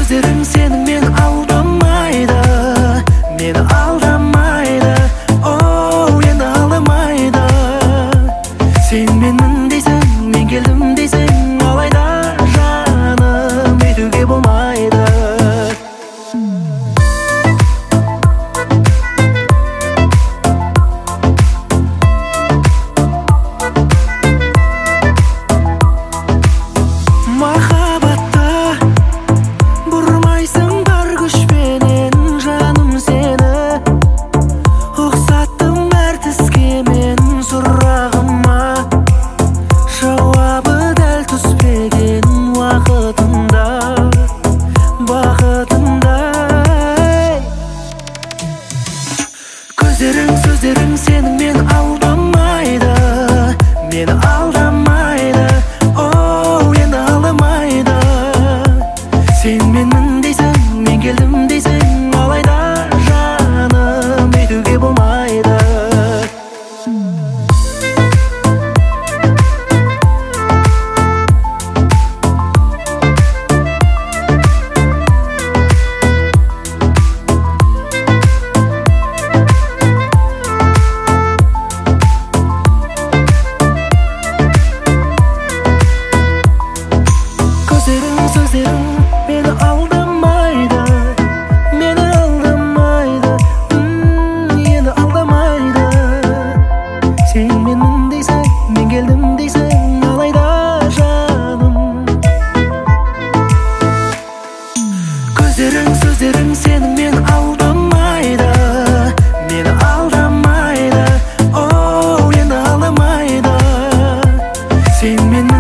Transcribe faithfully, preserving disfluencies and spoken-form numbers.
сөздерің сенің мен алдамайды, мені алдамайды. Оу, енді алдамайды. Сен менмін дейсің, мен келдім дейсің, алайда жаным өйтуге болмайды. Сөздерің сенің мен алдамайды, мені алдамайды. Оу, енді алдамайды. Сен менмін дейсің, мен келдім дейсің, алайда жаным өйтуге болмайды. Сөздерің мені алдамайды, мені алдамайды. Енді алдамайды. Сен менмін дейсің, мен келдім дейсің, алайда жаным. Көздерің, сөздерің сенің мен алдамайды, мені алдамайды. Оу, енді алдамайды. Сен мен